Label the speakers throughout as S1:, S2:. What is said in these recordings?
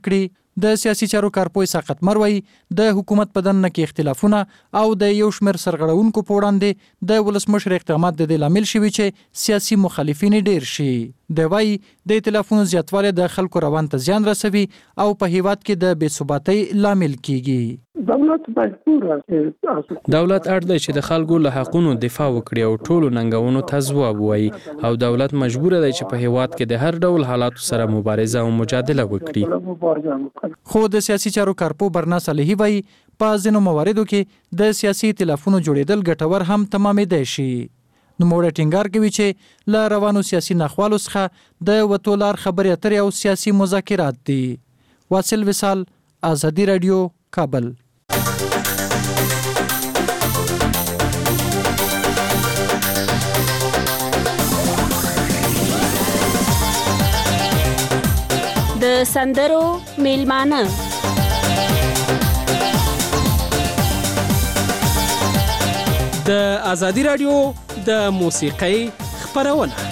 S1: کړي. د سیاسي چارو کارپوه ساقط مروي د حکومت په دننه کې اختلافونه او د یو شمېر سرغړونکو په وړاندې د ولسمشر اقدامات د دې لامل شوي چې سیاسي مخالفین ډیر شي. د وايي د ائتلافونو زیاتوالی د خلکو روان ته زیان رسوي او په هیواد کې د بې ثباتۍ لامل کیږي.
S2: دولت
S3: اړ دی چې د خلکو له حقونو دفاع وکړي او ټولو ننګونو ته ځواب ووایي او دولت مجبور دی چې په هیواد کې د هر ډول حالاتو سره مبارزه او مجادله وکړي.
S1: خو د سیاسي چارو کارپوه برنا صالحي وایي په ځینو مواردو کې د سیاسي ائتلافونو جوړېدل ګټور هم تمامېدای شي. نوموړی ټینګار کوي چې له روانو سیاسي ناخوالو څخه د وتو لار خبرې اترې او سیاسي مذاکرات دي. واصل وصال، آزادي رادیو، کابل.
S4: د سندرو میلمانه
S5: د آزادي رادیو د موسیقۍ خپرونه.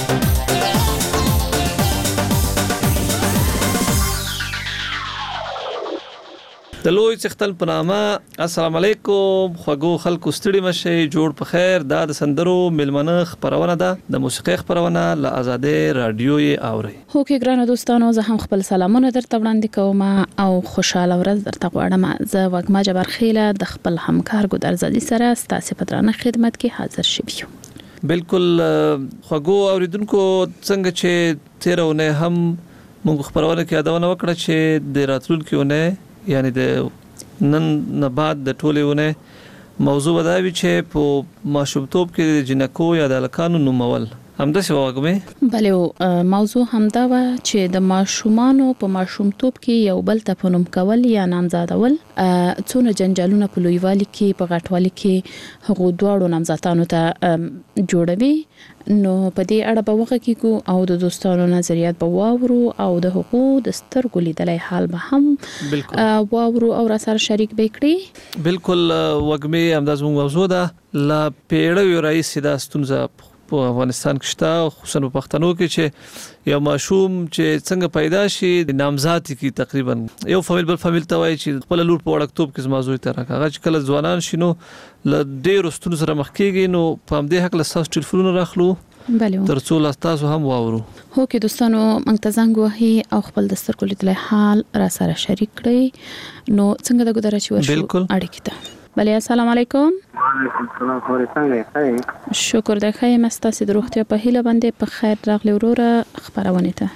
S6: د لوی څښتن په نامه السلام علیکم خوږو خلکو ستړي مشي جوړ په خیر. دا د سندرو میلمنه خبرونه ده د موسیقۍ خبرونه له آزادي رادیو یې اوري.
S7: هو کې ګرانو دوستانو زه هم خپل سلامونه درته وړاندې کوم او خوشاله ورځ درته غواړم. زه وګما جبرخیله د خپل همکار ګودر زادي سره ستاسو په درانه خدمت کې حاضر شوم.
S6: بالکل خوږو اوریدونکو څنګه چې تیرونه هم موږ خبرونه کې یادونه وکړه چې د راتلونکي ونه یعنی د نن نه بعد د ټولېونه موضوع وداوي چې په ماشومتوب کې د جنکو یا د الکانو نومول همداسې واګمې.
S7: بله موضوع همدا و چې د ماشومانو په ماشومتوب کې یو بل ته په نوم کول یا نامزادول څونه جنجالونه په لویوالي کې په غټوالي کې هغو دواړو نامزادانو ته جوړوي. نو په دې اړه به وغږیږو او د دوستانو نظریات به واورو او د حقوق د سترګو لیدلای حال به هم واورو او را سره شریک به کړي.
S6: بالکل وګمې همداز موضوع ده. لا پیړیو رئیس دا ستونزه په افغانستان کې شته خصوصا په پښتنو کې چې یو ماشوم چې څنګه پیدا شي نامزاد کی تقریبا یو فامیل بل فامیل ته وایي چې خپل لور په وړکتوب کې زمازوي تر هغه چې کله ځوانان شینو ل ډېر ستونزو سره مخ کېږي. نو په همدې حق له تاسو ټلیفون راخلو ترڅو لا تاسو هم واورو.
S7: هو کې دوستانو منتظنګ وهي او خپل د سترګو لیدلای حال را سره شریک کړئ. نو څنګه د ګودر چې ورشو اړیکې ته. بله السلام علیکم.
S2: وعلیکم السلام. خوري څنګه یې؟
S7: شکر د خیر مستاسي د روغتیا په هیله باندې په خیر راغلی وروره خبرونه ته.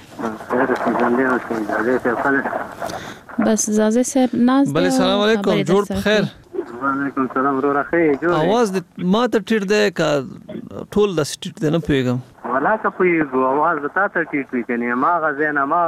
S7: بس زازه صاحب ناز.
S6: بله السلام علیکم جوړ په خیر.
S2: وعلیکم السلام وروره خیر جوړ.
S6: आवाज ما ته ټیټ ده کا ټول د سټیټ ده نه پیګم
S2: ولا کا پیګو आवाज وتا ته ټیټ وی کنه ما غزنه ما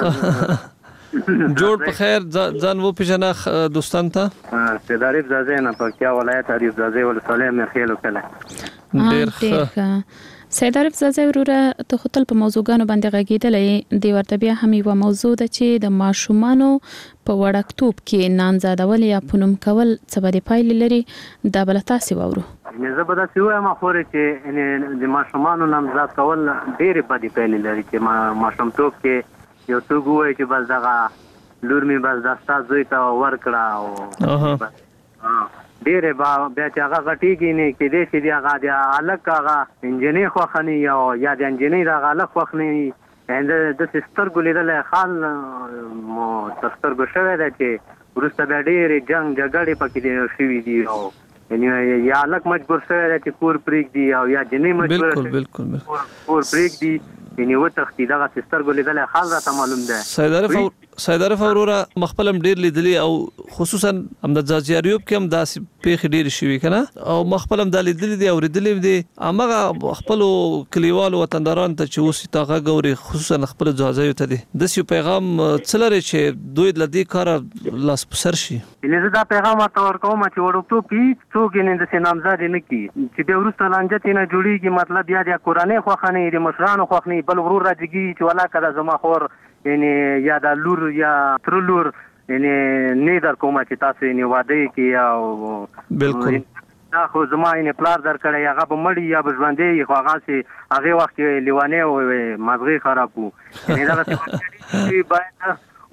S6: جوړ په خیر. ځان و پیژنه دوستان ته.
S2: سیداریف زازه نه پکتیا ولایت اریف زازه ولسوالۍ مرخیلو کله.
S7: ډیر ښه. سیداریف زازه وروره ته خپل په موضوعګانو باندې غږیدلې دی. ورته بیا هم یو موضوع ده چې د ماشومانو په وړکتوب کې نامزادول یا پونم کول څه به پایلې لري دا بل تاسو وورو.
S2: زه به تاسو وایم خوري چې د ماشومانو نامزاد کول ډېرې بدې پایلې لري چې ماشومتوب کې یو څوک وایي چې بس دغه لور می بس دستا زوی ته ورکړه او ډېرې بیا چې هغه غټېږي نه کېدای شي د هغه د هلک هغه انجینۍ خوښني یا د انجینۍ د هغه هلک خوښني داسې سترګو لیدلی حال مو تر سترګو شوی دی چې وروسته بیا ډېرې جنګ جګړې پکې شوي دي او یا هلک مجبور شوی دی چې کور پرېږدي او یا جینۍ مجبوره شوې کور پرېږدي یعنی وتښتي. دغه سترګو لیدلی حال راته معلوم دی.
S6: سیداریف وروره مخبلم ډیر لیدلی او خصوصا هم د ځاځیاریوب کې هم داسې پیښې ډېرې شوي کنه او مخبلم دا لیدلی دي اوریدلی دي. هماغه خپل کلیوالو وطندارانو ته چې اوس تاغه ګوري خصوصا خپل ځاځیو ته دي داسې پیغام څه لري چې دوی له دې کاره لاس په سر شي.
S2: زه دا پیغام ورته ورکوم چې وړوکتوب کې څوک یې داسې نامزادې نه کړي چې بیا وروسته لانجه ترې نه جوړېږي. مطلب یا د کورنۍ خوښنې د مشرانو خوښنې بل ورور راجګي چې ولا که دا زما خور یعنی یا د لور یا تر لور یعنی نه در کومه چې تاسو یې واده کې او
S6: بالکل
S2: دا خو زما یې پلار در کړی هغه به مړي یا به ژوندی خو هغه چې هغې وخت کې لیوانې او مغزې خراب وو. یعنې دغسې باید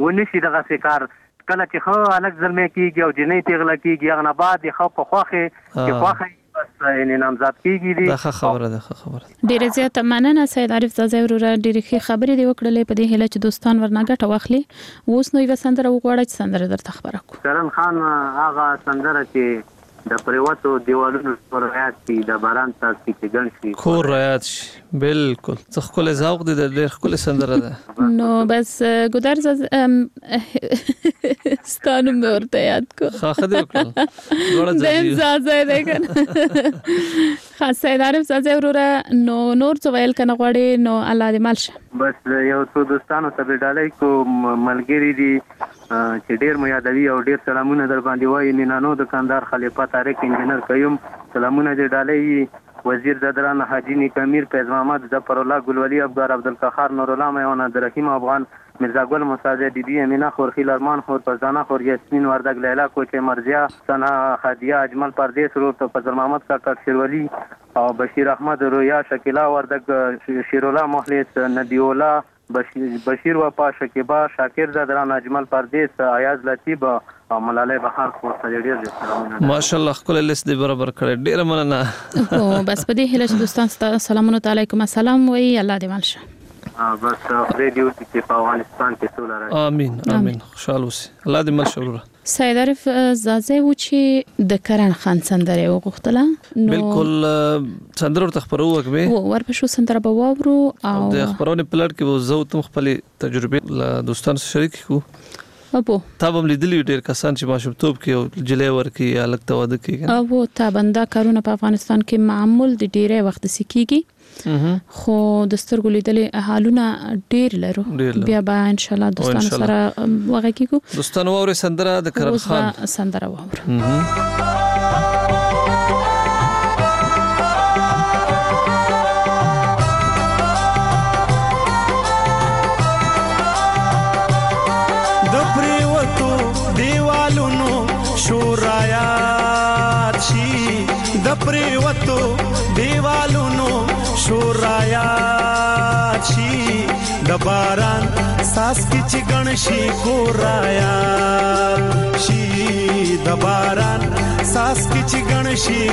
S2: ونشي دغه کار کله چې خو الګ زلمه کیږي او جنې تغلا کیږي هغه نه بعد خو په خوخه کې خوخه بس یعنی نامزد کیږي دي.
S6: دا خبره ده
S7: ډیره زیاته مننه سید عارف زازی وروره ډیره ښه خبرې دی وکړلې په دې هله چې دوستان ورنه ګټه واخلي. اوس نو یو سندره وغواړي چې سندره درته خبره کو.
S2: کرن خان هغه سندره چې د پریوتو دیوالونو پر آیات کې د باران تاسو کې ګڼ شي
S6: کور آیات شي بالکل څه خپل ذوق دي د ډېر خپل سندره ده.
S7: نو بس ګودرز ستانو مې ورته یاد کو
S6: خاخه دی وکړه
S7: دین زازه ده کنه خاصه دارم زازه وروره نو نور څه ویل کنه غواړي نو الله دې مالشه.
S2: بس یو څو دوستانو ته ډالۍ کو ملګری دي چې ډیر مې یادوي او ډیر سلامونه در باندې وایي. نینانو دکاندار خلیفہ طارق انجینر قیوم سلامونه دې ډالۍ وزیر ددران حاجی نیکامیر فیض محمد ظفر الله ګلولی افغان عبدالقهار نور الله میوان عبدالرحیم افغان مرزا ګل مصاجه دیدی امینا خورخیل ارمان خور فرزانه خور یاسمین وردګ لیلا کوچه مرزیا سنا خادیه اجمل پردیس رو فضل محمد کاکا شیرولی او بشیر احمد رویا شکیلا وردګ شیرولا مخلص ندیولا بشیر وفا شکیبا شاکر ددران اجمل پردیس ایاز لطیب او ملاله بهار خو ډیر
S6: ماشاءالله خپل لیست دی برابر کړی ډیر مننه.
S7: او بس په دې هله چې دوستان سلامونه علیکم السلام وی الله دې مالشه.
S2: بس خدای دې وکړي چې په افغانستان کې سوله راشي.
S6: امين خوشاله اوسئ الله دې مالشه وروره.
S7: سید عارف زازه و چې د کرن خان سندره وغوښتله نو
S6: بالکل سندره ورته خبرو وکړي
S7: او ورپښو سندره به واورو او
S6: د خبرونه پلاټ کې وو زو تم خپل تجربه له دوستانو سره شریک کو.
S7: ابو
S6: تابم لیدلی ډیر کسان چې ماشومتوب کې او جلې ورکی یا الګ تواده کې
S7: ابو تابنده کارونه په افغانستان کې معمول د ډیره وخت سکیږي خو د سترګو لیدلې حالونه ډیر لرو بیا به ان شاء الله دوستانو سره وغږیږو.
S6: دوستانو اوري سندره د کرن خان
S7: سندره واورو.
S8: د پریوتو دیوالونو شورایات شي د باران ساس کی چې ګڼ شي ګورایات شي د باران ساس کی چې ګڼ شي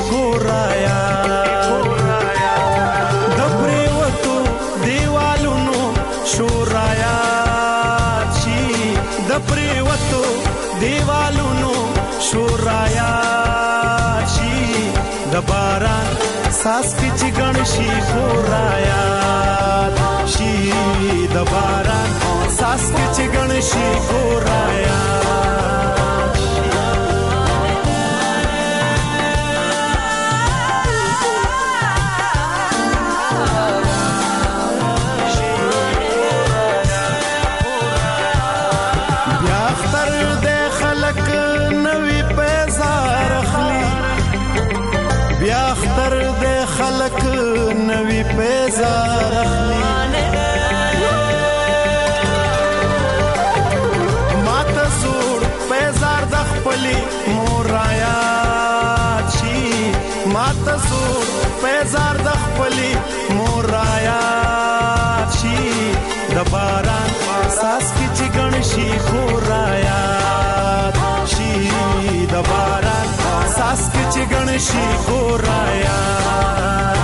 S8: ګورایات د پریوتو دیوالونو شورایات شي د پریوتو دیوالونو شورایات شي د باران ساس کی چې ګڼ شي ګورایات شي د باران ساس کی چې ګڼ شي ګورایات بیا اختر د خلک نوی پیزار اخلي بیا اختر د خلک نوی پیزار اخلي ماته زوړ پیزار د خپلې مور آیات شي ماته زوړ پیزار د خپلې مور آیات شي د باران ساس کی چې ګڼ شي ګورایات شي د باران ساس کی چې ګڼ شي ګورایات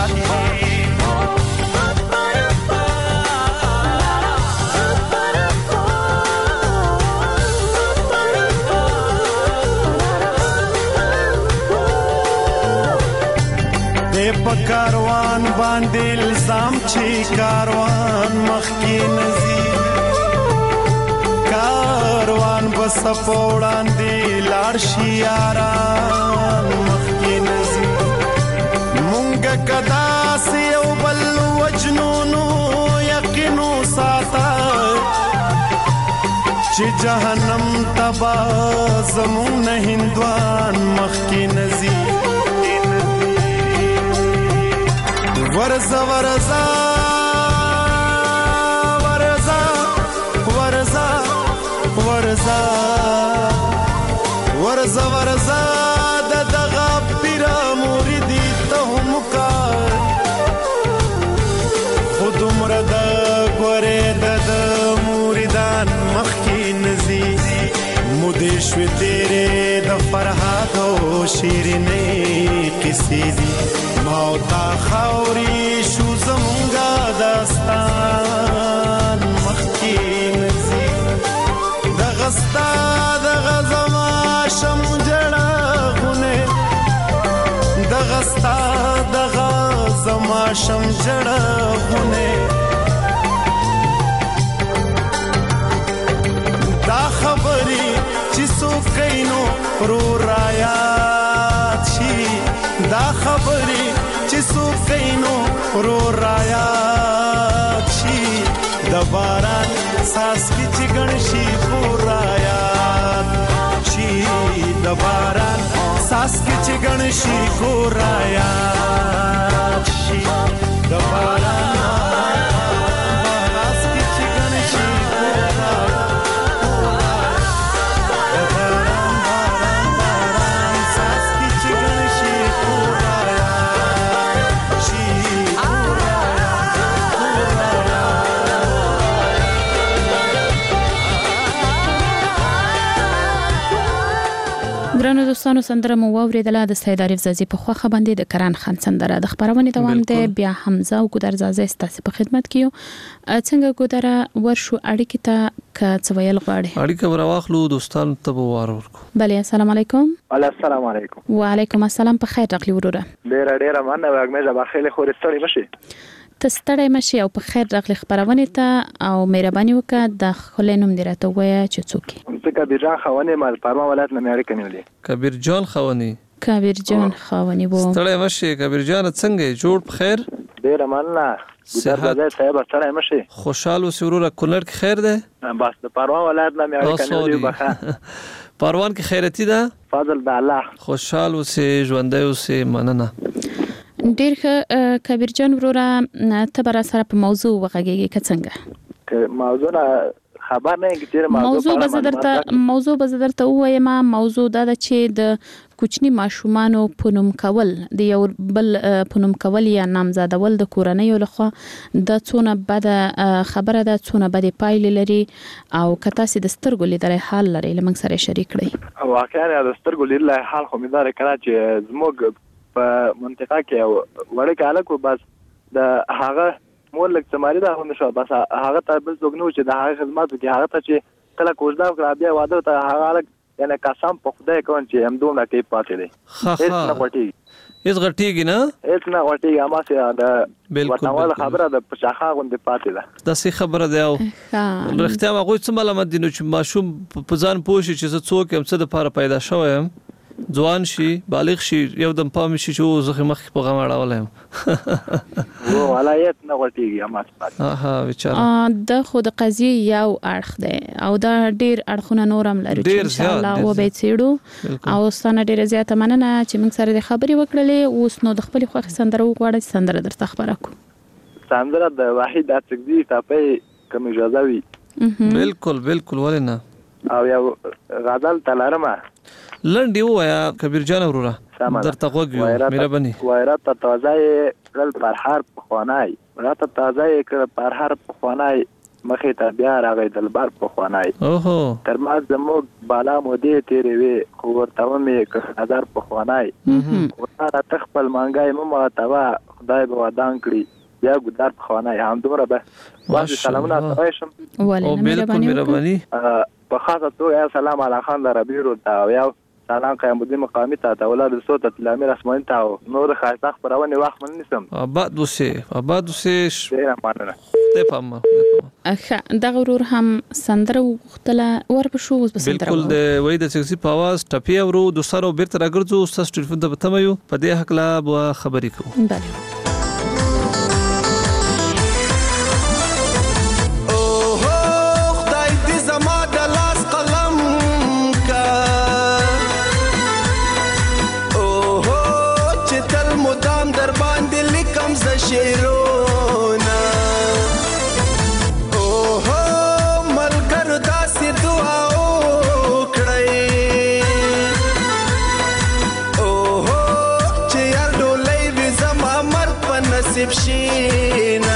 S8: په کاروان باندې الزام چې کاروان مخکې نزي کاروان بس په وړاندې لاړ شي یاران مخکې نزي مونږ کدا سي او بل وجنونو یقینو ساته چې جهنم تبا زمون هندوان مخکې نزي ورزا ورزا ورزا ورزا ورزا ورزا ورزا د دغه پیر مریدی ته مکا خود مردا ګوره د مریدان مخکی شوی تیرې د فرهاد او شیرینې کیسې دي ما او تا خاورې شو زمونږه داستان مخکې نځي دغه ستا دغه زما شم جړغونه دغه ستا دغه زما شم جړغونه خبري چې څوک کینو رو رايات شي دا خبري چې څوک کینو رو رايات شي د باران ساس کی چې ګنشي پورایات شي د باران ساس کی چې ګنشي پورایات شي د باران
S7: ګرانو دوستانو سندره مو واوریدله د سید عارف زازي په خوخه باندې د کران خان سندره د خبرونه دوام دی بیا حمزه او ګودر زازي ستاسو په خدمت کې یو څنګه ګودر ورشو اړیکې ته کڅویل غواړي
S6: اړیکه ورواخلو دوستانو ته ووار ورکو
S7: بله السلام علیکم
S9: السلام علیکم
S7: وعلیکم السلام په خیر راغلی وروره
S9: ډیر مننه واګمه بخیل خوري ستړي مشي
S7: تستړی مشي او په خیر راغلی خبرونه ته او مهرباني وکړه د خلینوم درته وایي چې څوک
S9: کبیر جان خوانی مال پارما ولایت نه اړیکه نیولې
S6: کبیر جان خوانی وو
S9: ستړی
S6: مشي کبیر جان څنګه جوړ په خیر
S9: ډیر مننه ګودر صاحب ستړی مشي
S6: خوشاله سرور کولر کې خیر ده
S9: بس د پارما ولایت نه اړیکه نیولې بخا
S6: پروان کې خیرتی ده
S9: فضل د الله
S6: خوشاله اوسې ژوندۍ اوسې مننه
S7: ډیر کبیر جان وروره ته بر سره په موضوع وغږیږي که څنګه
S9: موضوع خبر نه کیږي
S7: موضوع به درته وایم موضوع دا چې د کوچنی ماشومانو پونم کول د یو بل پونم کول یا نامزادول د کورنۍ لخوا د څونه بد خبره ده څونه بد پایلې لري او کته سي د سترګو لیدل حال لري لمن سره شریک کړئ
S9: واقعا د سترګو لیدل حال خو مې دا کړه چې زموږ په منطقه کې وړه کاله کو بس د هغه مولک سماري دا هم نشو بس هغه ته بل څنګه نو چې د هغه خدماتو کې هغه ته چې کله کوژدا کړ بیا واده ته هغه یعنی قسم په خدای کوم چې هم دومره کې پاتې دي هیڅ نه
S6: غټیږي نه
S9: اما سي دا وطنوال خبره د پچاخه غوندې پاتې ده
S6: دا سي خبره ده او رښتیا هغه څه معلومات دي چې ماشوم په ځان پوښي چې څوک هم څه د لپاره پیدا شوی ځوان شي بالغ شي یو دم پام شي چې زخه مخ په غم اړولم
S9: وو ولایت نه غټیږي اما
S6: بیچاره
S7: د خود قضیه یو اړخ ده او دا ډیر اړخونه نورم لري ان شاء الله و به تیړو او ستانه ډیر زیاته مننه چې موږ سره د خبري وکړلې اوس نو د خپل خوښ سندره وغواړي سندره درته خبره کو
S9: سندره د واحد اڅګدي ټاپې کوم اجازه وي
S6: بالکل ولنه
S9: او یو غزل تلارمه
S6: لنډي وایا کبیر جان وروره درته غوږیو مهرباني
S9: وایرات تازه کړل پر هر خوانای ورات تازه کړل پر هر خوانای مخې ته بیا راغی دلبر په خوانای
S6: اوهو
S9: تر ما زموږ بالا مودې تیرې وي خو ورته مې نظر په خوانای ورته تخپل مانګای مو توا خدای به ودان کړی یا ګدار په خوانای هم دومره به واځي سلامونه تاسو
S7: او
S6: مهرباني
S9: په خاطر تو یا سلام علی خان ربیع دا یا سلام قیام الدین مقامی ته اولاد صوت الامیر اسماعیل ته نور خاصه خبرونه وخت من نسم
S6: آباد وسه
S9: ډیر مننه
S6: ته پام
S7: اخه دا غرور هم سندره وختله ورپښو وس سندره
S6: بالکل د وې د سکسي په आवाज ټپي ورو د سره بیرته راګرځو تاسو ټلیفون ته بتمایو په دې حق لا خبرې کوو
S7: بله
S8: شیرونا اوه ملګر داسې دعا وکړئ اوه چې یار ډولۍ وي زما مرګ په نصیب شي نه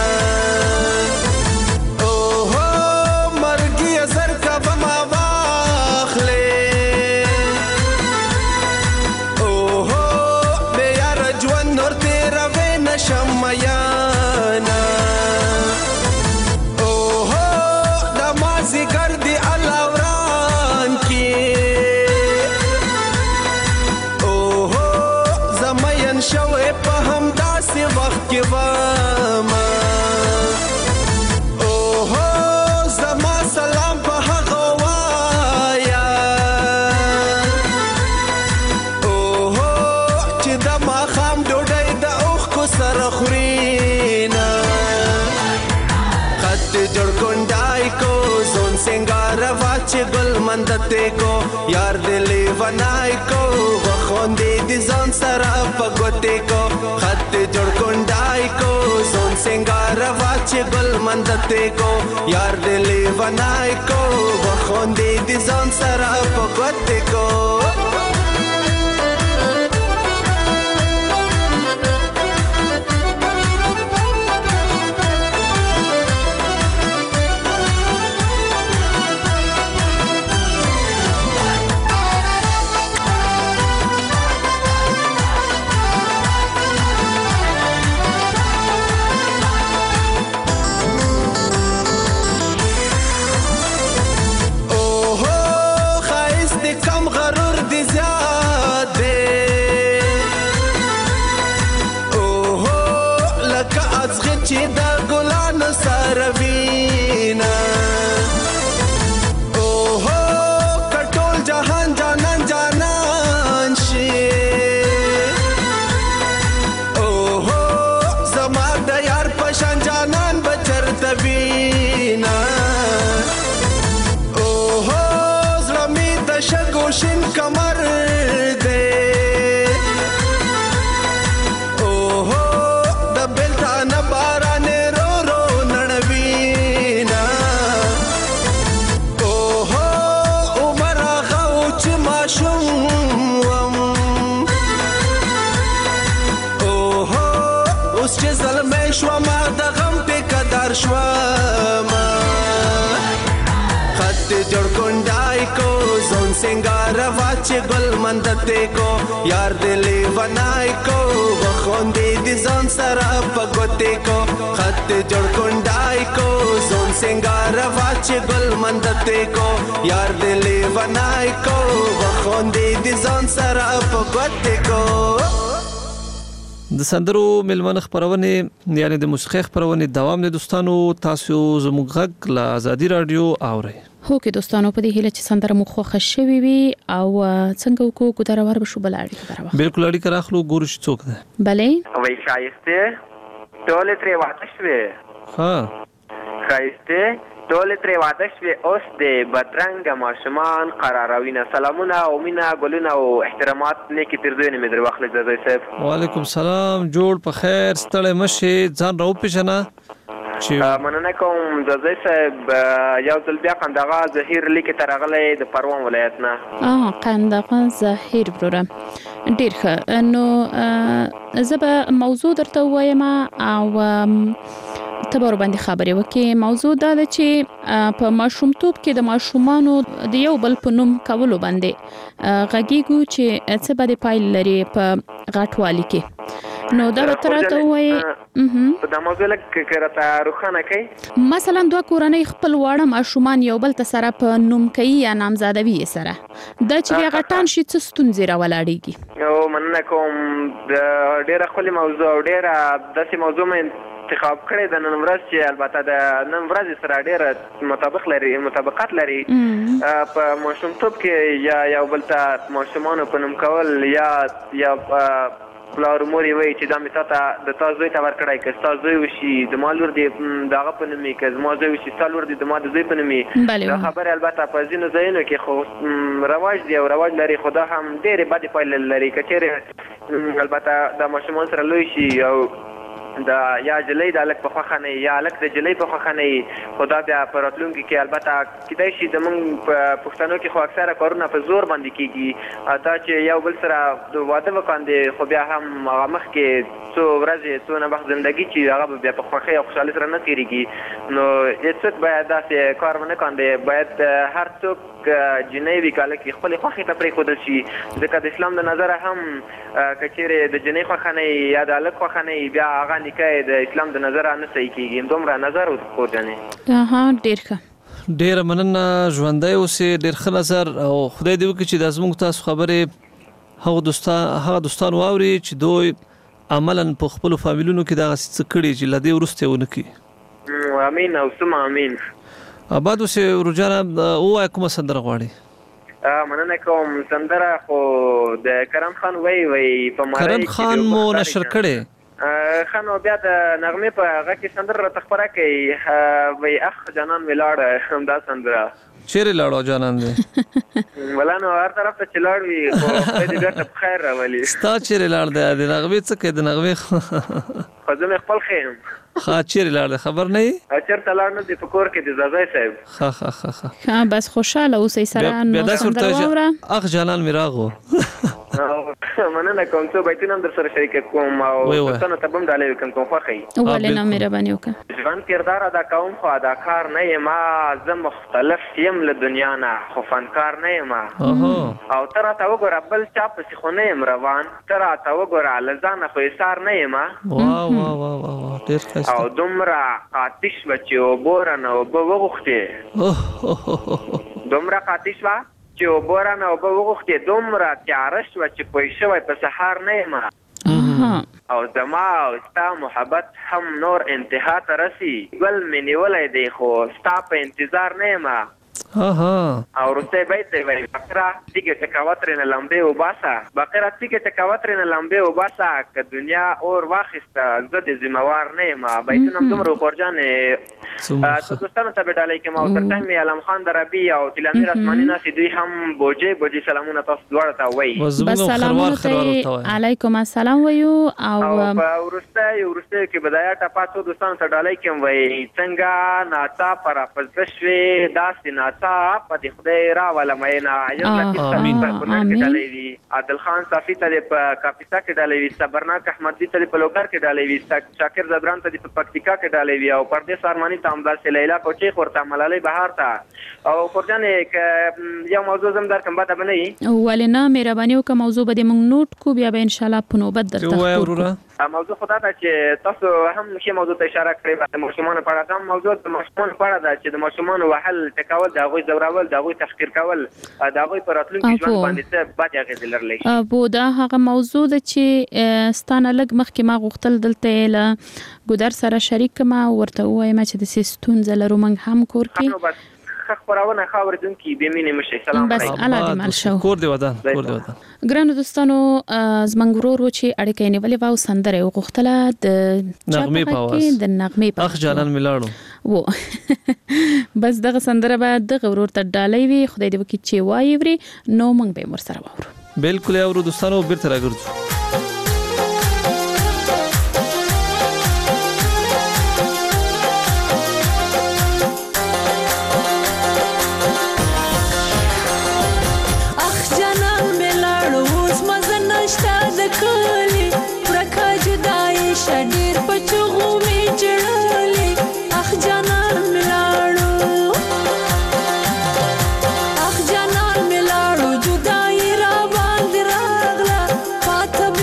S8: اوه مرګي زر کا به ما واخلې مندته کو یار دل ونای کو وخوندې د ځان سره پګوتې کو خط جوړ کونډای کو زون سنگار واچ ګل مندته کو یار دل ونای کو وخوندې د ځان سره پګوتې کو چې دا ګلانو سره وینا اوهو کټول جهان جانان جانان شي اوهو زما د یار پشان جانان بچرته وینا اوهو زړه می د شګو شین کمر دې شوما د غم په قدر شوما خط جوړ کونډای کو زون سنگار واچ ګل مندته کو یار دل ونای کو وخوندې د ځان سره پګوتې کو خط جوړ کونډای کو زون سنگار واچ ګل مندته کو یار دل ونای کو وخوندې د ځان سره پګوتې کو د سندرو ملمن خبرونه یعنی د موسیقي خبرونه دوام نه دوستانو تاسو زموږ غږ له ازادي رادیو اورئ
S7: هو کې دوستانو په دې هیله چې سندره مو خوښه شوي وي او څنګه وکړو ګذرور بشو بل اړیکه دراوه
S6: بالکل اړیکه راخلو ګورش څوک ده
S7: بلې
S10: وای شایسته ټول ترې واده شوې
S6: ها
S10: شایسته ټول ترې واده شوې اوس د بدرنګ ماشومان قراروینه سلامونه او مینا ګلونه او احترامات نیکی تر دوی نه در واخلې زوی صاحب
S6: وعلیکم سلام جوړ په خیر ستړی مشه ځان راو پیژنه
S10: چې مننه کوم د زوی صاحب یو ځل بیا قندغه ظهیر لیک ترغلې د پروان ولایت نه
S7: قندغه ظهیر پروګرام ډیر ښه نو زه موضوع درته وایم او تبر باندې خبرې وکي موضوع دا ده چې په ماشومتوب کې د ماشومانو د یو بل په نوم کولو باندې غږیږو چې څه به پایل لري په غټوالي کې نو دا ترته وایي
S10: دا موضوع لکه راته روښانه کوي
S7: مثلا دوه کورنۍ خپل واړه ماشومان یو بل ته سره په نوم کوي یا نامزادوي سره دا چې بیا غټان شي څه ستونزې راولاړيږي
S10: او مننه کوم د ډیره خپل موضوع او ډیره داسې موضوع مې انتخاب کړی د نن ورځ چې البته د نن ورځ سره ډېر مطابقت لري په ماشومتوب کې یا یو بل ته ماشومانو په نوم کول یا پلار مور یې وایي چې دا مې تاته د تا زوی ته ورکړی که ستا زوی وشي د ما لور دې د هغه په نوم وي که زما زوی وشي ستا لور دې د ما د زوی په نوم وي دا خبرې البته په ځینو ځایونو کې خو رواج دی او رواج لري خو دا هم ډېرې بدې پایلې لري که چېرې البته د ماشومان سره لوی شي او دا یا جلۍ د الک په خوښه نه یا الک د جلۍ په خوښه نه خدا بیا په راتلونکي کې البته کیدای شي زمونږ په پښتنو کې خو اکثره کارونه په زور باندې کیږي دا چې یو بل سره د واده وکاندې خو بیا هم هغه مخکې څو ورځې څو نه وخت زندګي چې هغه بیا په خوښۍ او خوشحالۍ سره نه تېرېږي نو هېڅوک باید داسې کار ونه کاندې باید هر څوک جنۍ وي که هلک وي خپلې خوښې ته پرېښودل شي ځکه د اسلام د نظره هم که چېرې د جنۍ خوښه نه وي یا د هلک خوښه نه وي بیا هغه نکاح د اسلام د نظره نه صحیح کېږي دومره نظر خور جانې
S7: ډېر ښه
S6: ډېره مننه ژوندی اوسې ډېر ښه نظر او خدای دې وکړي چې دا زموږ تاسو خبرې هغه دوستان واوري چې دوی عملا په خپلو فامیلونو کې دغسې څه کړي چې له دې وروسته یې ونه کړي
S10: امین او ثم امین
S6: آباد اوسې روجانه ووایه کومه سندره غواړې
S10: مننه کوم سندره خو د کرم خان وی په
S6: کرم خان مو نشر کړی
S10: خان بیا د نغمې په هغه کې سندره راته خپره کوي وی اخ جانان ولاړ همدا سندره
S6: چیرې لاړو جانان دې
S10: ولانو هر طرف ته چلاړ وي خو دې ګټه بخیر راولي
S6: ستا چیرې لاړ دی د نغمې څه کوي د نغمې
S10: خو زه خپل خیم
S6: ښه چیرې لاړ دی خبر نه یې
S10: چېرته لاړ نه دی په کور کې د زازای صاحب
S7: ښه بس خوشحاله اوسئ سره نو سندره واوره
S6: اخ جانان مې راغو
S10: مننه کوم څو بیتونه هم در سره شریک کوم او پښتنو ته به هم ډالۍ وکړم کوم خوښوي
S7: ولې نه مهرباني وکړه
S10: ژوند کردار ادا کوم خو اداکار نه یم زه مختلف یم له دنیا نه خو فنکار نه یم او ته راته وګوره بل چا پسې خو نه یم روان ته راته وګوره له ځانه خو ایثار نه یم او دومره قاتش وه چې اوبه رانه اوبه وغوښتې دومره قاتش وه چې اوبه رانه اوبه وغوښتې دومره تیاره شوه چې پوه شوی په سهار نه یم او زما او ستا محبت هم نور انتها ته رسي ګل مې نیولی دی خو ستا په انتظار نه یم او وروستی بیت دی وایي بقره تیږې ټکوه ترېنه لمبې وباسه بقره تیږې ټکوه ترېنه لمبې وباسه که دنیا اور واخیسته زه د ذمهوار نه یم بیتونه هم دومره غورجانې دوستانو ته به ډالۍ کوم او تر ټایم مې علم خان دربي او تلامیر اسماني ناستې دوی هم بوجې سلامونه تاسو دواړه ته وایي
S7: بس سلامونه ته علیکم السلام وایو او
S10: په وروستیو کې به دا یا ټپا څو دوستانو ته ډالۍ کوم وایي څنګه ناڅاپه راپزده شوې داسې ناڅاپه د خدای راوله میینه یو لطیف صافي په کونړ کې ډالۍ وي عادل خان صافي ته دې په کاپیسا کې ډالۍ وي صبرناک احمدي ته دې په لوګر کې ډالۍ وي شاکر زبران ته دې په پکتیکا کې ډالۍ وي او پردیس ارماني ته همداسې لیلا کوچیخ ورته ملالۍ بهار ته او خورجانې که یو موضوع زم در کوم بده به نه وي
S7: ولې نه مهرباني وکړه موضوع به دې موږ نوټ کړو بیا به انشاءالله په نوبت درته خپور
S10: موضوع خدا ده چې تاسو هم ښه موضوع ته اشاره کړې د ماشومانو په اړه هم موضوع د ماشومانو په اړه ده چې د ماشومانو وهل ټکول د هغوی ځورول د هغوی تحقیر کول د هغوی په راتلونکي ژوند باندې څه بدې اغېزې لرلی
S7: شي دا هغه موضوع ده چې ستا نه لږ مخکې ما غوښتل دلته له ګودر سره شریک کړم او ورته ووایم چې داسې ستونزه لرو موږ هم کور کې
S10: خبرونه خاوردونکي بې مینې مشي سلام
S7: بس الله دې مل شو
S6: کور دې ودان
S7: ګرانو دوستانو زموږ ورور و چې اړیکه یې نیولې وه او سندره یې وغوښتله د نغمې په
S6: اخ جانان مې
S7: لاړو بس دغه سندره به دغه ورور ته ډالۍ وي خدای دې وکړي چې وایي وري نو موږ به یې ورسره واورو
S6: بالکل اورو دوستانو بیرته راګرځو
S11: شډیر پچغو می جړلې اخ جانان ملاړو اخ جانان ملاړو جدای را باندې راغلا پات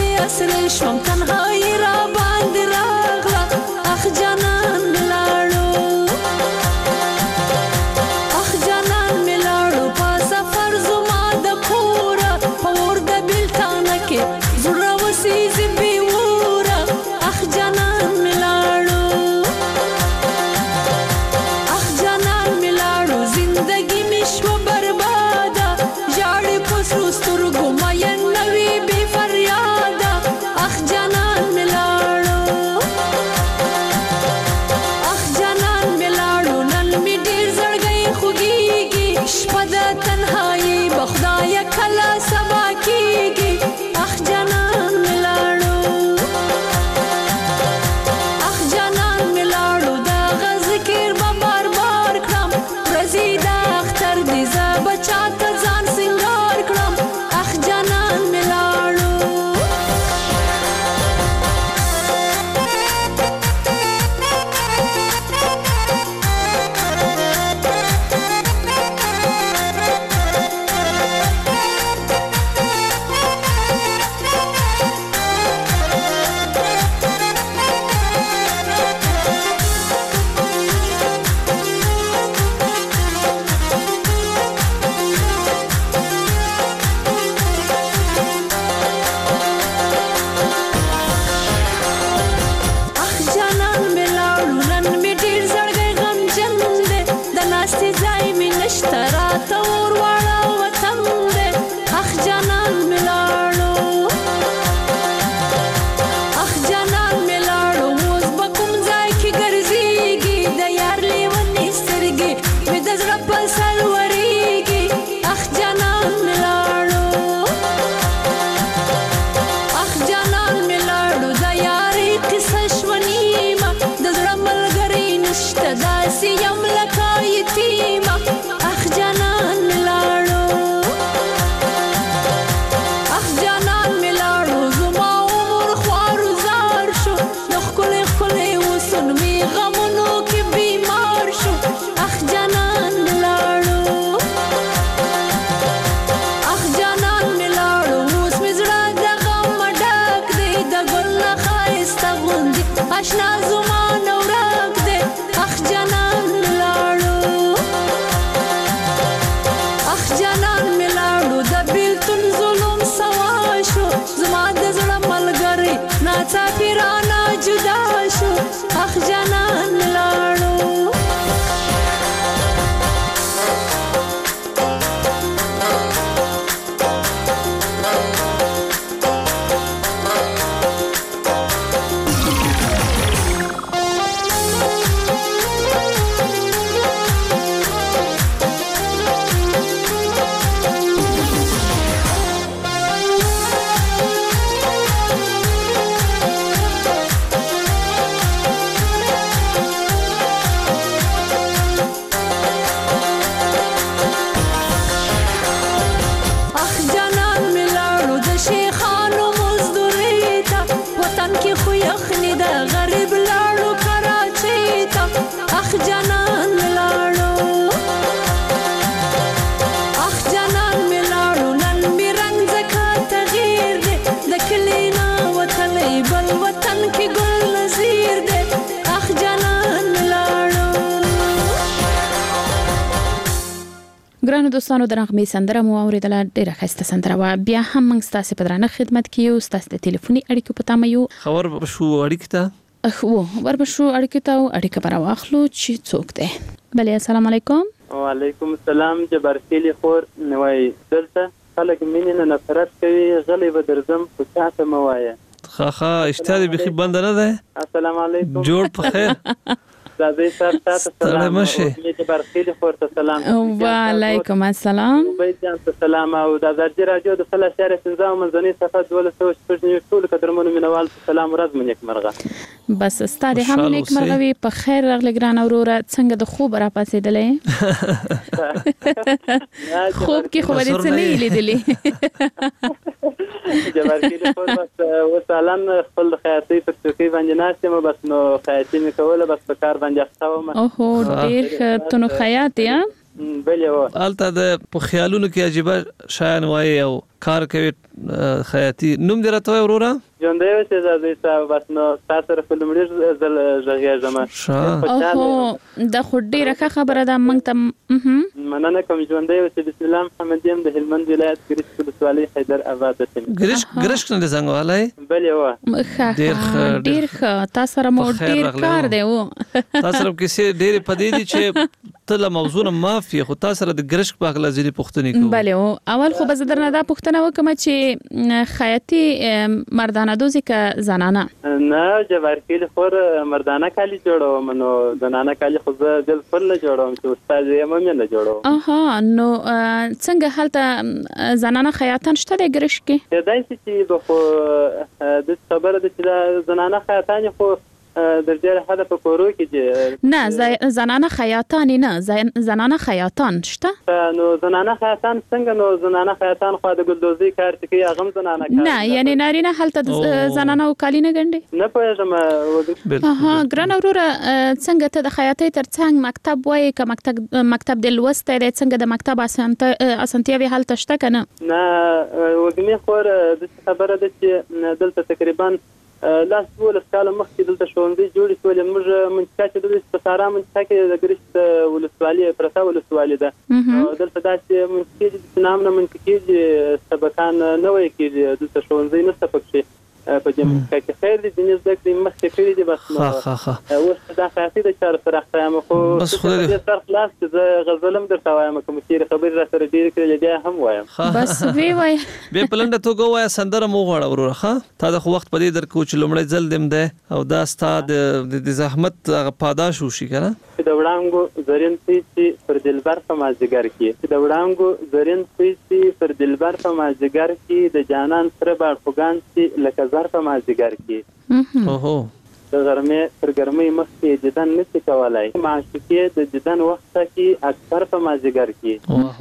S11: جانان ملاړو د بیلتون ظلم سوا شو زما د زړه ملګری ناڅاپي رانا جدا شو اخ جانان ملاړو ګرانو دوستانو د نغمې سندره مو اوریدله ډیره ښایسته سندره وه بیا هم موږ ستاسې په درانه خدمت کې یو ستاسې د ټلیفوني اړیکو په تمه یو
S6: خبر شو اړیکې ته
S7: وربشو اړیکې ته اړیکه به راواخلو چې څوک دی بلې السلام علیکم
S12: وعلیکم السلام جبارخیلي خور وایي دلته خلک مینې نه نفرت کوي غلی به درځم خو چاته مه وایه
S6: خا اشتیا دې بیخي بنده نه دی
S12: السلام علیکم
S6: جوړ په خیر
S12: زادې صاحب تاسو سلام جبارخیلي خور ته سلام
S7: وعلیکم السلام
S12: بیت جان ته سلام او د ازادي رادیو د 3.15 منځنۍ صفحه 1200 ټول قدرمنو مینوال سلام ورځ مو نیک مرغه
S7: بس ستاره هم نیک مرغه وي په خیر راغلی ګران اوروره څنګه د خوب را پاسېدلې خوب کې خو دې څه نه لیدلې
S12: جبارخیلي خور بس وسلام خپل خیاطي په توګه باندې ناشته بس نو خیاطي مې کوله بس په کار باندې اختاوم
S7: اوهو ډیر تنو خیاط یا
S12: بلې و
S6: الته د په خیالونو کې عجیب شایان وایي او کار کوي خیاطي نوم دې راته وروره
S12: ژوندې اوسې زادې صاحب بس نو تاسو سره په لومړي ځل غږېږم
S7: اوهو دا خو ډیره ښه خبره ده موږ ته
S12: مننه کوم ژوندې اوسې بسم الله محمد یم د هلمند ولایت ګرشک ولسوالۍ حیدر آباد ته
S6: ګرشک نه څنګه والای
S12: بلې و
S7: ډیر ښه تاسو سره مو ډیر کار دی و
S6: تاسو سره کیسه ډیر پدې دي چې تل موضوع مافي خو تاسو سره د ګرشک په اړه ځینې پوښتنې کوم
S7: بله اول خو به زه درنه دا پوښتنه وکم چې خیاطي مردانه دوزی که زنانه
S12: نه جبارخیلي خور مردانه کالی جوړوم نو زنانه کالی خو زه بالکل نه جوړوم چې استاد یې مې نه جوړوم
S7: اها نو څنګه هلته زنانه خیاطان شته د ګرشک کې
S12: دای چې به خو د خبره د زنانه خیاطان خو در ډیره حدا په کورو کې
S7: نه زنانه خیاطان نه زنانه خیاطان شته
S12: نو زنانه خیاطان څنګه نو زنانه خیاطان خو د ګلدوزي کار کوي هغه زنانه کار
S7: نه یعنی نارینه هلته زنانه وکالینه ګنډي
S12: نه پوهېږم
S7: اها ګران اوروره څنګه ته د خیاطۍ ترڅنګ مکتب وایي که مکتب د لوست دی څنګه د مکتب اسانتیاوې هلته شته که نه
S12: وږمې خور د خبره ده چې دلته تقریبا لاس 12 کال مخکې دلته ښوونځي جوړې شولې موږ منطقه چې دلته په سارا منطقه کې د ګرشک ولسوالۍ پرته ولسوالۍ ده دلته داسې منطقې چې نام نه منطقې سبقان نه وایي کېږي دلته ښوونځي نشته پکې په دې منطقه کې خیر دي ځینې زده کړې مخکې کړي دي بس اوس دا خیاطي د چارو سره اخته یم خو دې سر خلاص چې زه غزل هم درته وایم کوم چې خبرې را سره ډېرې کړلې بیا هم وایم
S7: بس وی وای
S6: به پلنډه توګه وای سندره مو غواړه وروره ښه تا د وخت په دې درکو چې لومړی ځل دم ده او دا ستاد د زحمت پاداش وشي کنه
S12: د وړانګو زرین پیسي پر دلبر په مازیګر کې د وړانګو زرین پیسي پر دلبر په مازیګر کې د جانان سره باړخوګان چې لکه زر په مازیګر کې
S6: اوهو
S12: د غرمې پر ګرمۍ مخکې دیدن نشي کولای معشوقې د دیدن وخت کې اکثر په مازیګر کې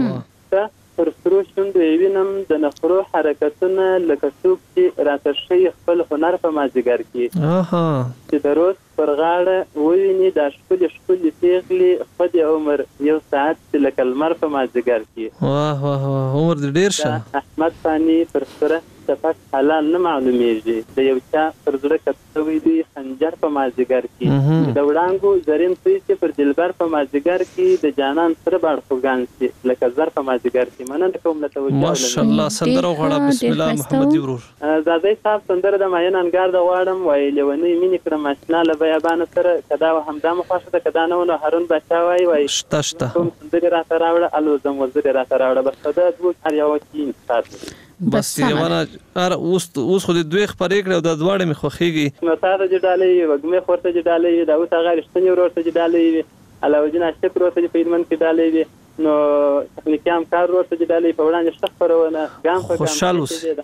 S12: پر سرو شوندو وینم د نخرو حرکتونه لکه څوک چې راته ښیي خپل هنر په مازیګر کې چې د روز پر غاړه وویني دا ښکلې پیغلې خود عمر یو ساعت چې لکه لمر په مازیګر کې
S6: واه واه واه عمر دې ډېر شه
S12: احمد فانی پر سره چپک حلال نه معلومیږي. د یو چا پر زړه کتوي دی خنجر په مازیګر کې د وړانګو زرین سوی چې پر دلبر په مازیګر کې د جانان سره باړخوګان سي لکه زر په مازیګر کې. مننه کوم له توجه.
S6: ماشاءالله سندره غواړه. بسم الله محمد ورور.
S12: زادای صاحب سندره د ماین انګار د واړم وای لونی مینې کړم آشنا له بیابان سره کدا همدا مخاشه د کدا نه ونه هارون بچا وای
S6: شته
S12: کوم سندره را تراوړه الو زم وزره را تراوړه بس دا دوه هر یو کې ساتي
S6: بس یوانه اوس خو د دوی خبرې کړو د دواړه مخ خوخيږي
S12: نو تاسو چې ډالې وګمه خورته چې ډالې دا اوس هغه رښتینی ورته چې ډالې علاوه شکر ورته چې پیدمن کې ډالې نو تکنیکام کار ورته چې ډالې په وړاندې شخصرونه ګام په
S6: خوشاله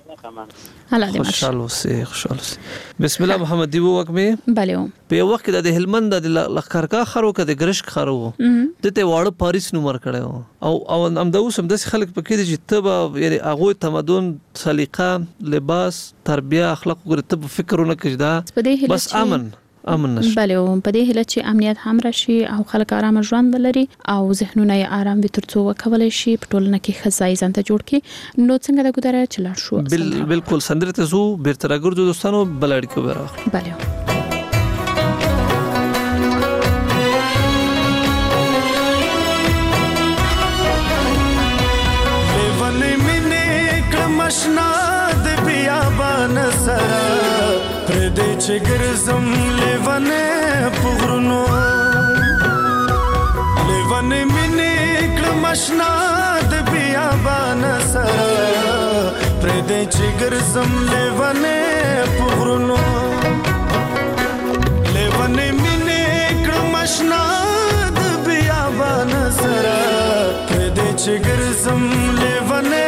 S6: اوسه. بسم الله محمد دی وګمه
S7: بله
S6: په وخت د هلمند د لخرکا خرو کې د ګرشک خرو دته واړه پاریس نمبر کړو او هم د اوسم د خلک په کې چې تبه یعنی هغه تمدن سلیقه لباس تربیه اخلاق ګرته فکرونه کړه بس امن نشي.
S7: بله په دې هله چې امنیت هم راشي او خلک آرام ژوند ولري او ذهنونه یې آرام وي ترڅو وکولای شي په ټولنه کې خزای ځان ته جوړ کړي. نو څنګه د ګذره چلار شو
S6: بالکل سندره ته زو بیرته راګرځو دوستانو بلړ کې وراخ.
S7: بله
S8: مشنا د بیابان سره پر دې چې ګرځم لیوانه پغرونو لیوانه مینې کړم مشنا د بیابان سره پر دې چې ګرځم لیوانه پغرونو لیوانه مینې کړم مشنا د بیابان سره پر دې چې ګرځم لیوانه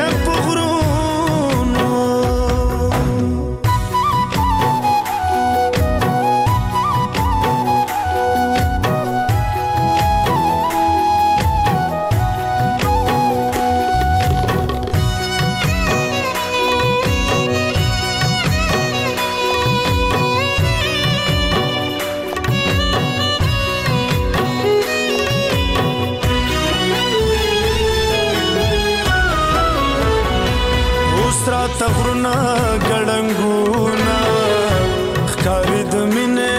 S8: تغرنا ګړنګونا ښکاری د مینې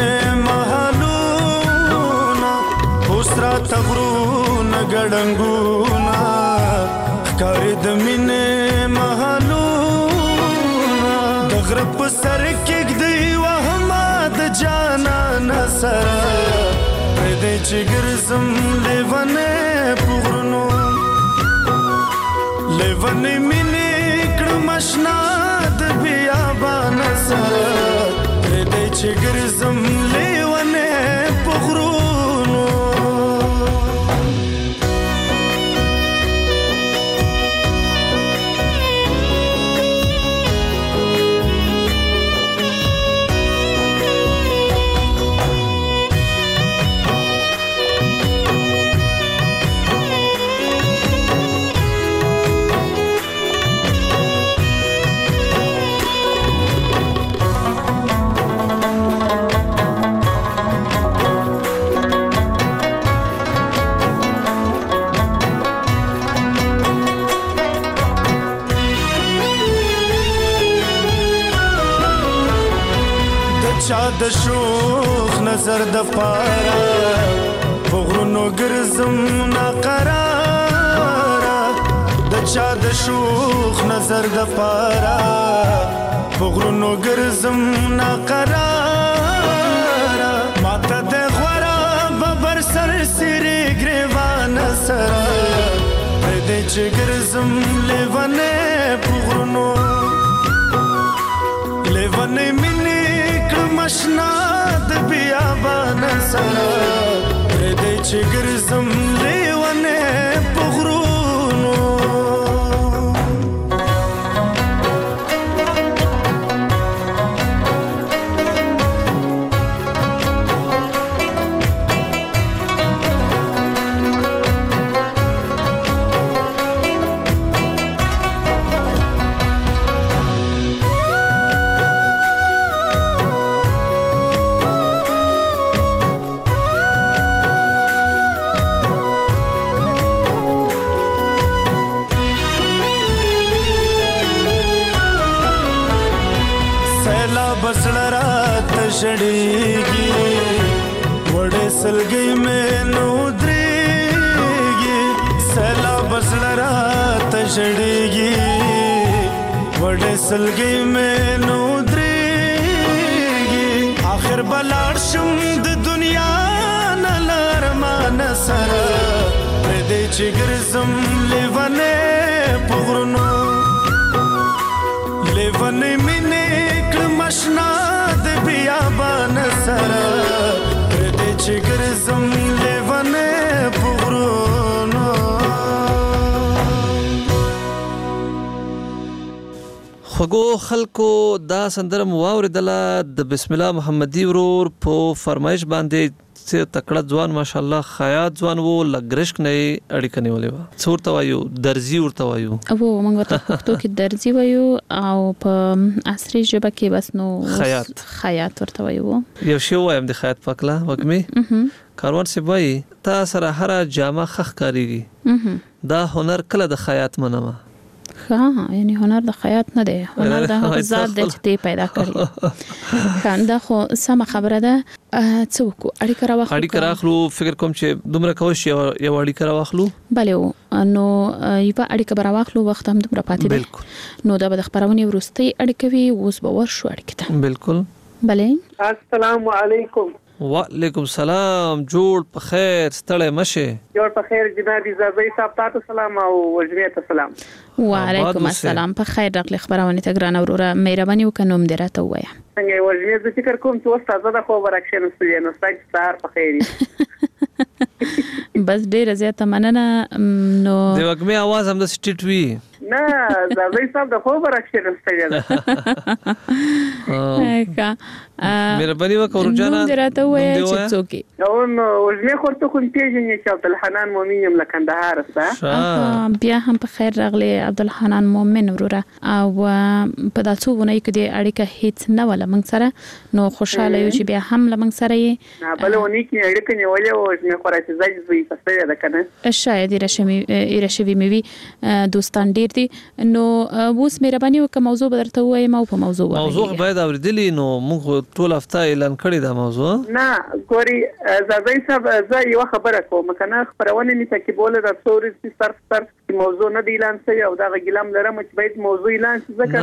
S8: محلونا اوسرا تغرنا ګړنګونا ښکاری د مینې محلونا د غرب سر کې دی وهما د جانان سره پر دې چې ګرځم لیوانه پغرونو لیوانه مینې مشنا د بیابان سره پر دې چې ګرځم لیوانه پغرونو چا د شوخ نظر د پارا پغرونو ګرځم ناقرارا د چا د شوخ نظر د پارا پغرونو ګرځم ناقرارا ماته د غورا ببر سر سری ګریوان سره پر دې چې ګرځم لیوانه پغرونو لیوانه مینې مشنا د بیابان سره پر دې چې ګرځم لیوانه پغرونو تشړيږي وړې سلګي مې نو درېږي سیلاب زړه راته ژړېږي وړې سلګي مې نو درېږي آخر به لاړ شم د دنیا نه له ارمانه سره پرېږدی چې ګرځم لیونی په غرونو لیونی مینې کړم اشنا د بیابان سره پرېږدی چې ګرځم لیونی په غرونو.
S6: خوږو خلکو دا سندره مو واورېدله د بسم الله محمدي ورور په فرمایش باندې چې تکړه ځوان ماشاءالله خیاط ځوان وو لګرشک نه اړیکه نیولې وه. څه ورته وایو؟ درزي ورته وایو.
S7: موږ ورته پښتو کې درزي وایو او په عصري ژبه کې بس نو خیاط ورته وایو.
S6: یو شی وایم د خیاط پاکله وګمې کاروان سی وایي تا سره هره جامه خخ کاریږي دا هنر کله د خیاط منمه.
S7: یعنی هنر د خیاط نه دی، هنر د هغه ذات دی چې دی پیدا کړی. دا خو سمه خبره ده. څه وکړو؟ اړیکه راخلو. فکر کوم چې دومره کوشش یو اړیکه راواخلو. بله نو یوه اړیکه به راواخلو، وخت هم دومره پاتې دی. نو دا به د خپرونې وروستۍ اړیکه وي. اوس به ورشو اړیکې ته.
S6: بالکل.
S7: بله
S12: السلام علیکم.
S6: وعلیکم سلام. جوړ په خیر، ستړی مشه.
S12: جوړ په خیر جناب زازي صاحب، تاسو سلام او وجنیت السلام.
S7: وعلیکم السلام. په خیر راغلی خبرونه ته ګرانه وروره. مهرباني وکړه نوم دې راته ووایه.
S12: څنګه وجنیت زه فکر کوم چې اوس تازه د خو ورکشن ستړي نو ستاسو سهار په خیر.
S7: بس ډیره زیاته مننه. نو
S6: د وګمې आवाज هم د سټیټ وی
S12: نه زازي صاحب د خو ورکشن ستړي ده.
S6: مهرباني وکړه ورجانا
S7: نوم دې راته ووایه چې څوک یې.
S12: نو وجنې خورته کوم پیژنې چې عبدالحنان مومن یم له کندهار څخه.
S7: بیا هم په خیر راغلی عبدالحنان مومن وروره. او په دا څو ونې کې د اړیکه هیڅ نه ولا موږ سره، نو خوشاله یو چې بیا هم له موږ سره یې.
S12: بل ونې کې اړیکه نیولې او وجنې خورته ځای زوی پسې ده کنه.
S7: شاید ایرشوي مې دوستان ډیر دي. نو اوس مهرباني وکړه موضوع به درته ووایم او په موضوع
S6: باید اوریدلی. نو موږ ټول هفته اعلان کړی دا موضوع.
S12: نه ګوري زازي صاحب زه یو خبره کوم کنه خبرونه می تکیبول د څوري صرف موضوع نه دی اعلان شوی او دا غلام لرم چې باید موضوع اعلان شي ځکه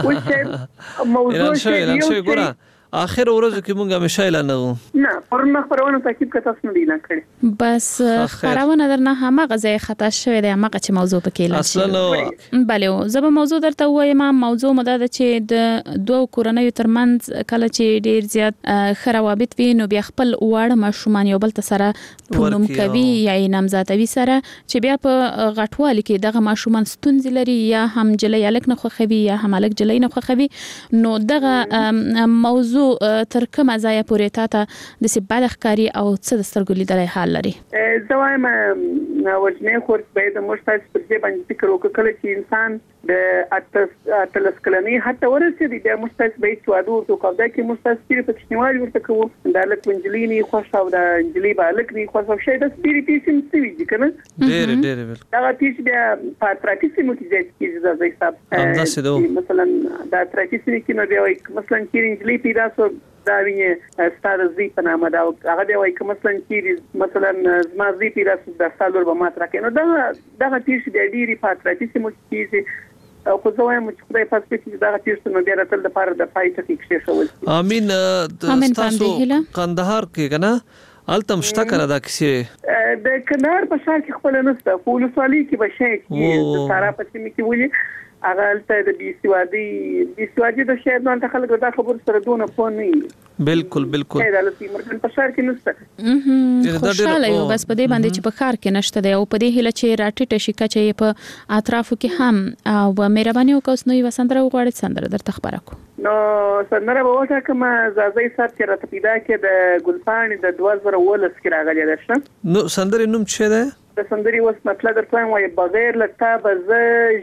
S12: موضوع
S6: شي ګوره اخر ورځو کې مونږه همیشه اعلان نه
S12: پرونه خبرونه تکیب کته نه دی اعلان کړی.
S7: بس خبرونه درنه هغه ځای خطا شوی دی هغه چې موضوع پکې اعلان شوی. بله زه به موضوع درته وایم. موضوع مده ده چې د دوه کورنیو ترمنځ کله چې ډیر زیات خرابت وي نو بیا خپل واړه ماشومان یو بل سره پونم کوي یا نامزادوي سره چې بیا په غټوالي کې دغه ماشومان ستونزې لري یا هم جلې الک نه خوخوي یا هم الک جلې نه خوخوي. نو دغه موضوع تر کومه ځای پورې تاته د سبال ښکاری او څه د سترګو لیدلای حال لري؟
S12: زه وایم وجنې خورت باید مشتاق پر دې باندې فکر وکړي چې انسان د اتلس کلنی حتی ورسېږي د مشتاق باید وادو او کودا کې مشتاق سپیری په کښنوالي ورته کوو د الک انجلینی خوښ او د انجلی بالک نه خوښ او شي د سپیری پیسم سوي دي کنه ډېر دا پیس بیا په پراکټیس مو کې ځکه زای صاحب مثلا دا پراکټیس کې نو دی مثلا چې انجلی پیدا سو دا ویني ستاره زی په نامه دا هغه دی وای کوم مثلا چې مثلا زما زی پیدا سو د سالور به مات راکې نو دا پیس دی ډېری په پراکټیس مو کې او خو زه وایم چې خدای پاک چې دا تاسو نو بیا راتل د پاره د فایټ کې شول.
S6: امين تاسو کندهار کې کنه التم شته کنه دا کیسه
S12: د کندهار په شهر کې خپل نسته په ولسوالۍ کې به شي چې سارا پاتې مې کې ولي هغه الته د بي سوادي د شهر نن ته خلک دا خبر سره دونه پون نه.
S6: بالکل
S12: دا لسی مرګن په شهر کې نسته.
S7: خوشاله یو بس په دې باندې چې په ښار کې نشته دی او په دې هله چې راټیټه شي کچې په اطرافو کې هم او مهرباني وکوس نو یو سندره وغواړي سندره درته خبره کو.
S12: نو سندره به وته کما زازي صاحب چې راته پیدا کې د ګلپاڼې د 2019 کې راغلی ده.
S6: نو سندره نوم څه ده؟
S12: د سندري وس مطلب درته وای بغیر لته بزه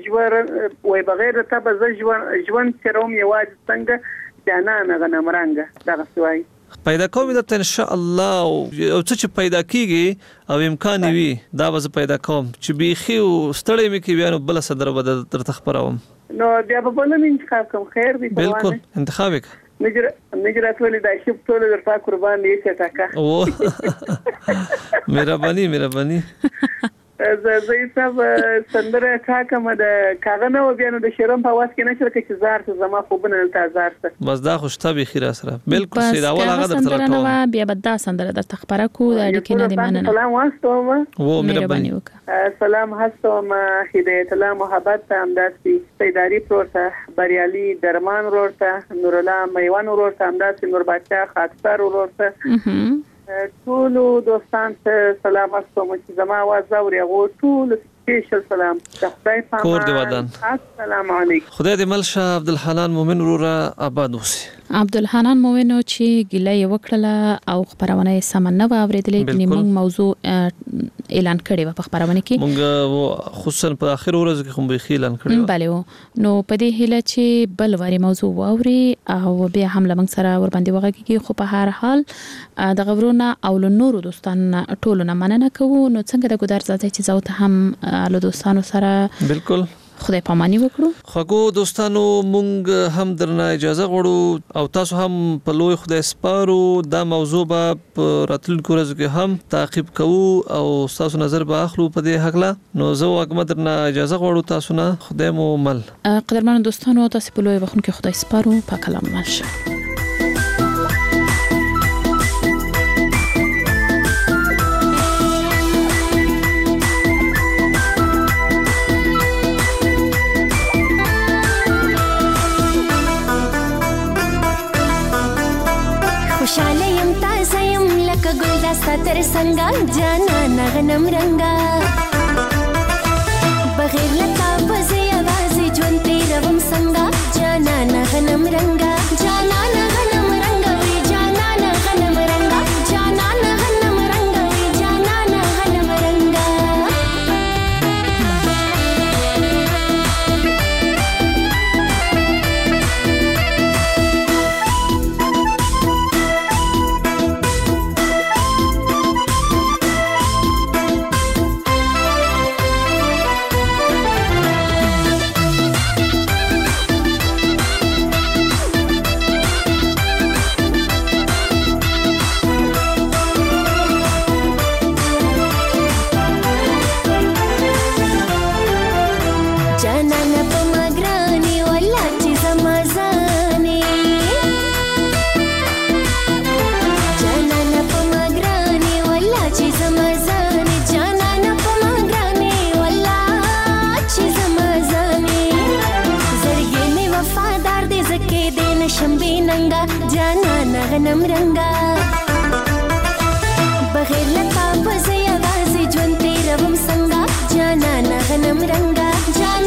S12: ژوند چروم یواز څنګه جانان غنمرانګه دا غوای
S6: پیدا کوم د ان شاء الله او څه پیدا کیږي او امکان وي دا وز پیدا کوم چې بيخي او ستړی مې کې بیان بل صدر بد تر تخبروم
S12: نو بیا په بل نه انتخاب کوم خیر دی
S6: بالکل انتخاب وک
S13: نجرات ولې د شپ ټول درته قربان دي چې تاکا
S6: او مهرباني
S13: زه صاحب سندره ټاکم د کاغنه و بیا نو د شرم په واس کې نشر کې زار ته زما خوبونه ته زار ته
S6: بس دا خوشتابي خیر سره بالکل سید اول هغه درته
S7: راټول بیا بد سندره در تخبره کو د اړیکې نه دی مننه
S13: سلام واستوم
S6: و مهرباني
S13: سلام هستم هدایت الله محبت همداسي سیداری پروسه بریالي درمان ورته نور الله میوان ورته همداسي نور بچا خاطر ورته ټول دوستان ته سلام واستوم چې زما आवाज اوري غو ټول سپیشل سلام خدای پاک
S6: کور دی ودان
S13: السلام علیکم
S6: خدای دې ملشه عبدالحنان مومن وروره آباد اوسي
S7: عبدالحنان مومن چې ګیله وکړه او خبرونه یې سمنه واوریدلې چې موږ موضوع اعلان کړی و په خبرونه کې
S6: موږ خصوصا په اخر ورځ کې کوم به اعلان کړی
S7: بله نو په دې هله چې بل وری موضوع واوري او بیا هم لمن سره ور باندې وغږیږي خو په هر حال د غورونه او نورو دوستان ټولو نه مننه کوو نو څنګه د ګودر ځای چې زو ته هم له دوستانو سره
S6: بالکل
S7: خدای پامانی وکړو
S6: خو دوستانو مونږ هم درنه اجازه غواړو او تاسو هم په لوی خدای سپارو دا موضوع به راتلونکو ورځو کې هم تعقیب کوو او تاسو نظر به اخلو په دې حق لا نو زه واګم درنه اجازه غواړو تاسو نه خدای مو مل
S7: قدرمن دوستانو تاسو په لوی وخت کې خدای سپارو په کلام ماشه
S14: تر څنګه جانا نغنم رنگا بغیر لتا بزي आवाज ژوند تیروم څنګه جانا نغنم رنگا جانا نغنم رنگا وی جانا نغنم رنگا جانا نغنم رنگا وی جانا نغنم رنگا نغنم رنگا بغیر لتا بزي आवाज ژوند تیروم څنګه جانا نغنم رنگا جانا